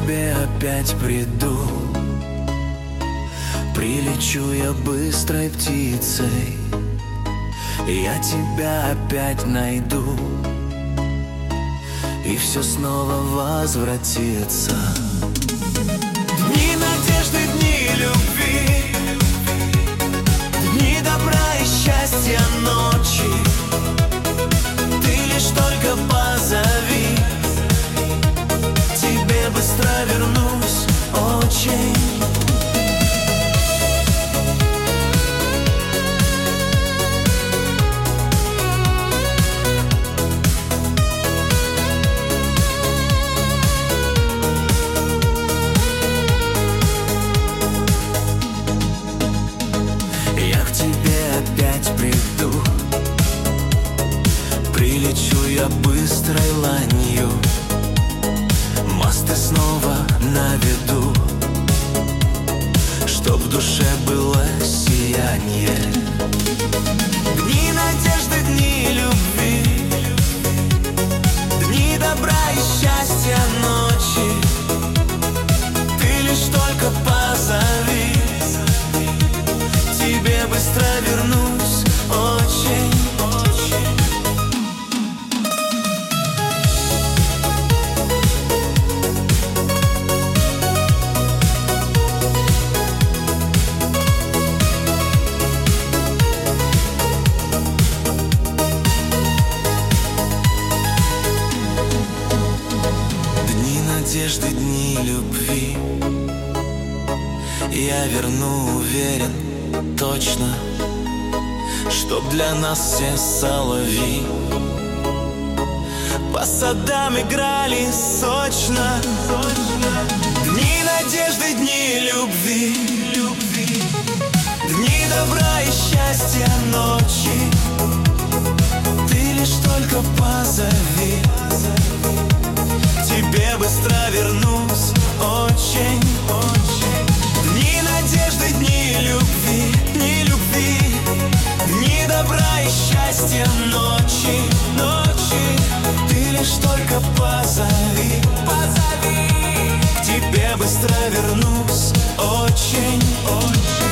тебе опять приду. Прилечу я быстрой птицей, я тебя опять найду, и все снова возвратится. Дни надежды, дни любви, дни добра и счастья, ночи. Ты лишь только позови, тебе быстро вернусь очень. Прилечу я быстрой ланью, мосты снова на виду, чтоб в душе было сияние. Дни надежды, дни любви, дни добра и счастья, ночи. Ты лишь только позови, тебе быстро вернусь очень. Надежды, дни любви я верну, уверен, точно, чтоб для нас все соловьи по садам играли сочно. Дни надежды, дни любви, дни добра и счастья, ночи. Ты лишь только позови, тебе быстро вернусь очень, очень. Дни надежды, дни любви, дни добра и счастья, ночи, ночи. Ты лишь только позови, к тебе быстро вернусь очень, очень.